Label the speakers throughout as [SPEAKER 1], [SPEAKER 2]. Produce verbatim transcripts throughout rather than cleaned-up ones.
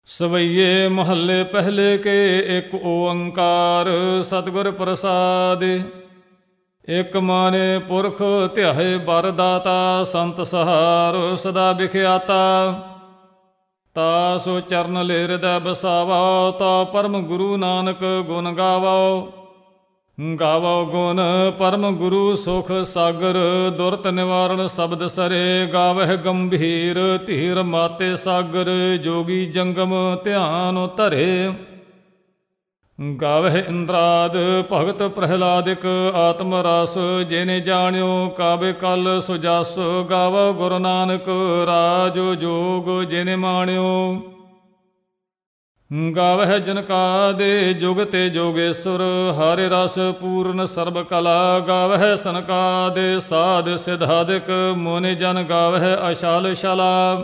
[SPEAKER 1] ਸਵਈਏ ਮਹੱਲੇ ਪਹਿਲੇ ਕੇ ਇੱਕ ਓੰਕਾਰ ਸਤਿਗੁਰ ਪ੍ਰਸਾਦਿ। ਇਕ ਮਾਨੇ ਪੁਰਖ ਧਿਆਏ ਬਰ ਦਾਤਾ, ਸੰਤ ਸਹਾਰ ਸਦਾ ਵਿਖਿਆਤਾ। ਤਾ ਸੋ ਚਰਨ ਲੈ ਹਿਰਦੈ ਬਸਾਵਾ, ਤਾ ਪਰਮ ਗੁਰੂ ਨਾਨਕ ਗੁਣ ਗਾਵੋ। ਗਾਵੋ ਗੁਣ ਪਰਮ ਗੁਰੂ ਸੁਖ ਸਾਗਰ, ਦੁਰਤ ਨਿਵਾਰਣ ਸ਼ਬਦ ਸਰੇ। ਗਾਵਹਿ ਗੰਭੀਰ ਧੀਰ ਮਾਤੇ ਸਾਗਰ, ਜੋਗੀ ਜੰਗਮ ਧਿਆਨ ਧਰੇ। ਗਾਵਹਿ ਇੰਦਰਾਦ ਭਗਤ ਪ੍ਰਹਿਲਾਦਿਕ, ਆਤਮ ਰਸ ਜਿਨੇ ਜਾਣਿਓ। ਕਾਬੇ ਕਲ ਸੋ ਜਸ ਗਾਵੋ ਗੁਰੂ ਨਾਨਕ, ਰਾਜ ਜੋਗ ਜਿਨੇ ਮਾਣਿਓ। ਗਾਵਹਿ ਜਨਕਾ ਦੇ ਜੁਗ ਤੇ ਜੋਗੇਸ਼ਵਰ, ਹਰਿ ਰਸ ਪੂਰਨ ਸਰਬ ਕਲਾ। ਗਾਵਹਿ ਸਨਕਾ ਦੇ ਸਾਧ ਸਿਧਾਦਿਕ, ਮੁਨਿ ਜਨ ਗਾਵਹਿ ਅਸ਼ਾਲ ਸ਼ਾਲਾ।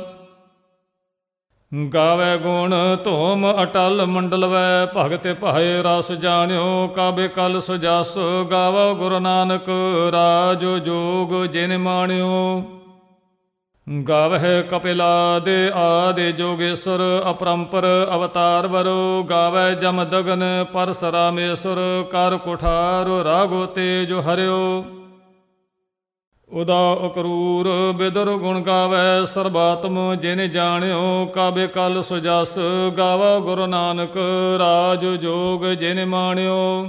[SPEAKER 1] ਗਾਵੈ ਗੁਣ ਧੂਮ ਅਟਲ ਮੰਡਲਵੈ, ਭਗਤ ਭਾਏ ਰਸ ਜਾਣਿਓ। ਕਾਬੇ ਕਲ ਸੋ ਜਸ ਗਾਵੋ ਗੁਰੂ ਨਾਨਕ, ਰਾਜ ਜੋਗ ਜਿਨ ਮਾਣਿਓ। ਗਾਵਹਿ ਕਪਿਲਾ ਦੇ ਆਦਿ ਜੋਗੇਸ਼ਵਰ, ਅਪਰੰਪਰ ਅਵਤਾਰ ਵਰੋ। ਗਾਵੈ ਜਮ ਦਗਨ ਪਰਸਰਾਮੇਸ਼ਵਰ, ਕਰ ਕੁਠਾਰ ਰਾਗੋ ਤੇਜ ਹਰਿਓ। ਉਦਾ ਅਕਰੂਰ ਬਿਦਰ ਗੁਣ ਗਾਵੈ, ਸਰਬਾਤਮ ਜਿਨ ਜਾਣਿਓ। ਕਾਬੇ ਕਲ ਸੋ ਜਸ ਗਾਵੋ ਗੁਰੂ ਨਾਨਕ, ਰਾਜ ਜੋਗ ਜਿਨ ਮਾਣਿਓ।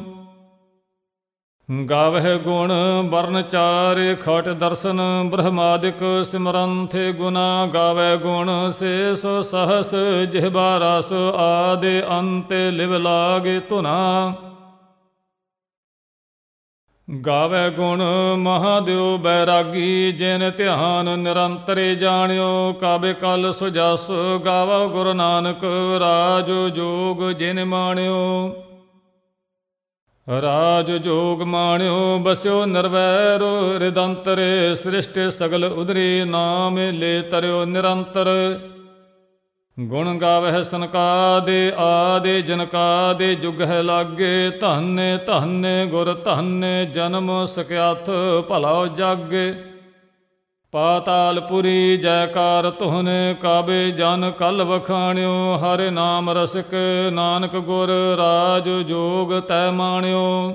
[SPEAKER 1] ਗਾਵਹਿ ਗੁਣ ਵਰਨ ਚਾਰ ਖਟ ਦਰਸ਼ਨ, ਬ੍ਰਹਮਾਦਿਕ ਸਿਮਰੰਥੇ ਗੁਨਾ। ਗਾਵੈ ਗੁਣ ਸੇਸ ਸਹਸ ਜਿਹਬਾ ਰਸ, ਆਦਿ ਅੰਤੇ ਲਿਵ ਲਾਗੇ ਧੁਨਾ। ਗਾਵੈ ਗੁਣ ਮਹਾਦੇਵ ਬੈਰਾਗੀ, ਜਿਨ ਧਿਆਨ ਨਿਰੰਤਰੇ ਜਾਣਿਓ। ਕਾਬੇ ਕਲ ਸੋ ਜਸ ਗਾਵੋ ਗੁਰੂ ਨਾਨਕ, ਰਾਜ ਜੋਗ ਜਿਨ ਮਾਣਿਓ। ਰਾਜ ਜੋਗ ਮਾਣਿਓ ਬਸਿਓ ਨਿਰਵੈਰ, ਰਿਦੰਤਰੇ ਸ੍ਰਿਸ਼ਟ ਸਗਲ ਉਦਰੀ। ਨਾਮ ਲੈ ਤਰਿਓ ਨਿਰੰਤਰ। ਗੁਣ ਗਾਵਹਿ ਸਨਕਾ ਦੇ ਆਦਿ, ਜਨਕਾ ਦੇ ਜੁਗ ਹੈ ਲਾਗੇ। ਧੰਨੇ ਧੰਨੇ ਗੁਰ ਧੰਨੇ, ਜਨਮ ਸਕਿਆਥ ਭਲਾ ਜਗ। ਪਾਤਾਲਪੁਰੀ ਜੈਕਾਰ ਧੁਨ, ਕਾਬੇ ਜਨ ਕਲ ਵਖਾਣਿਓ। ਹਰਿ ਨਾਮ ਰਸਿਕ ਨਾਨਕ ਗੁਰ, ਰਾਜ ਜੋਗ ਤੈ ਮਾਣਿਓ।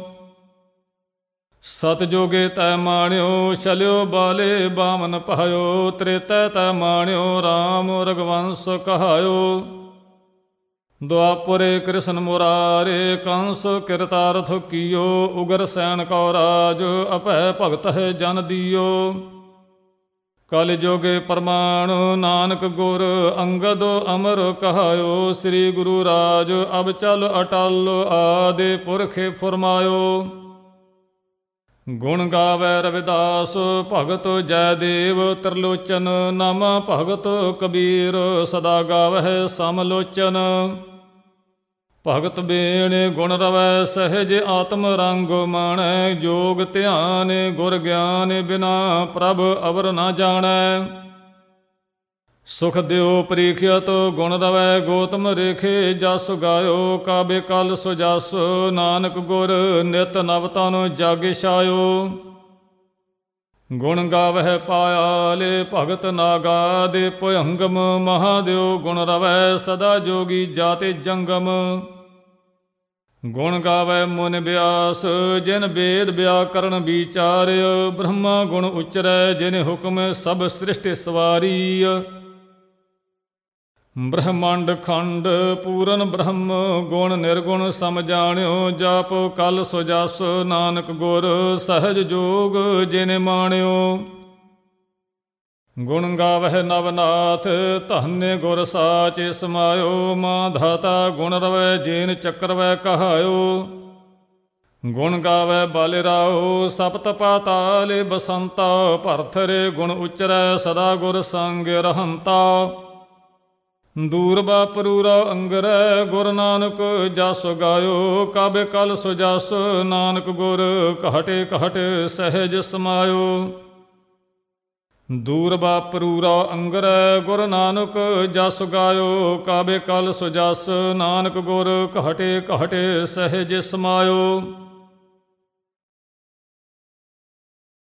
[SPEAKER 1] ਸਤ ਜੋਗੇ ਤੈ ਮਾਣਿਓ, ਚਲਿਓ ਬਾਲੇ ਬਾਮਨ ਪਾਇਓ। ਤ੍ਰੇਤੈ ਤੈ ਮਾਣਿਓ, ਰਾਮ ਰਘੁਵੰਸ ਕਹਾਇਓ। ਦੁਆਪੁਰੇ ਕ੍ਰਿਸ਼ਨ ਮੁਰਾਰੇ, ਕੰਸ ਕਿਰਤਾਰਥ ਕੀਓ। ਉਗਰ ਸੈਨ ਕਉ ਰਾਜ, ਅਭੈ ਭਗਤ ਹੈ ਜਨ ਦੀਓ। ਕਲ ਜੋਗੇ ਪ੍ਰਮਾਣ ਨਾਨਕ ਗੁਰ, ਅੰਗਦ ਅਮਰ ਕਹਾਇਓ। ਸ੍ਰੀ ਗੁਰੂ ਰਾਜ ਅਬ ਚਲ ਅਟਲ, ਆਦਿ ਪੁਰਖੇ ਫੁਰਮਾਇਓ। ਗੁਣ ਗਾਵੈ ਰਵਿਦਾਸ ਭਗਤ ਜੈਦੇਵ, ਤ੍ਰਿਲੋਚਨ ਨਾਮਾ ਭਗਤ ਕਬੀਰ। ਸਦਾ ਗਾਵਹਿ ਸਮਲੋਚਨ, ਭਗਤ ਬੇਣੇ ਗੁਣ ਰਵੈ ਸਹਿਜ। ਆਤਮ ਰੰਗ ਮਾਣੈ ਜੋਗ ਧਿਆਨ, ਗੁਰ ਗਿਆਨ ਬਿਨਾ ਪ੍ਰਭ ਅਵਰ ਨਾ ਜਾਣੈ। ਸੁਖ ਦਿਓ ਪ੍ਰੀਖਿਅਤ ਗੁਣ ਰਵੈ, ਗੋਤਮ ਰੇਖੇ ਜਸ ਗਾਇਓ। ਕਾਬੇ ਕਲ ਸੋ ਜਸ ਨਾਨਕ ਗੁਰ, ਨਿਤ ਨਵ ਤਨ ਜਗ ਛਾਇਓ। ਗੁਣ ਗਾਵਹਿ ਪਾਇਆਲੇ ਭਗਤ ਨਾਗਾ ਦੇ, ਭੁਯੰਗਮ ਮਹਾਦੇਵ ਗੁਣ ਰਵੈ ਸਦਾ। ਜੋਗੀ ਜਾਤੇ ਜੰਗਮ ਗੁਣ ਗਾਵੈ ਮੁਨ ਬਿਆਸ, ਜਿਨ ਵੇਦ ਵਿਆਕਰਨ ਵਿਚਾਰਿ। ਬ੍ਰਹਮਾ ਗੁਣ ਉਚਰੈ, ਜਿਨ ਹੁਕਮ ਸਭ ਸ੍ਰਿਸ਼ਟ ਸਵਾਰੀ। ਬ੍ਰਹਮੰਡ ਖੰਡ ਪੂਰਨ ਬ੍ਰਹਮ, ਗੁਣ ਨਿਰਗੁਣ ਸਮ ਜਾਣਿਓ। ਜਾਪ ਕਲ ਸੋ ਜਸ ਨਾਨਕ ਗੁਰ, ਸਹਿਜ ਜੋਗ ਜਿਨ ਮਾਣਿਓ। ਗੁਣ ਗਾਵਹਿ ਨਵਨਾਥ, ਧੰਨੇ ਗੁਰ ਸਾਚੇ ਸਮਾਇਓ। ਮਾਂ ਧਾਤਾ ਗੁਣ ਰਵੈ, ਜੇਨ ਚੱਕਰਵੈ ਕਹਾਇਓ। ਗੁਣ ਗਾਵੈ ਬਲ ਰਾਓ, ਸਪਤ ਪਾਤਾਲੇ ਬਸੰਤਾ। ਭਰਥਰੇ ਗੁਣ ਉਚਰੈ, ਸਦਾ ਗੁਰ ਸੰਗ ਰਹੰਤਾ। ਦੂਰ ਬਾਪਰੂਰਾ ਅੰਗਰੈ, ਗੁਰ ਨਾਨਕ ਜਸ ਗਾਇਓ। ਕਾਬੇ ਕਲ ਸੋ ਜਸ ਨਾਨਕ ਗੁਰ, ਘਾਟੇ ਘਾਟੇ ਸਹਿਜ ਸਮਾਇਓ। ਦੂਰ ਬਾਪਰੂਰਾ ਅੰਗਰੈ, ਗੁਰ ਨਾਨਕ ਜਸ ਗਾਇਓ। ਕਾਬੇ ਕਲ ਸੋ ਜਸ ਨਾਨਕ ਗੁਰ, ਘਾਟੇ ਘਾਟੇ ਸਹਿਜ ਸਮਾਇਓ।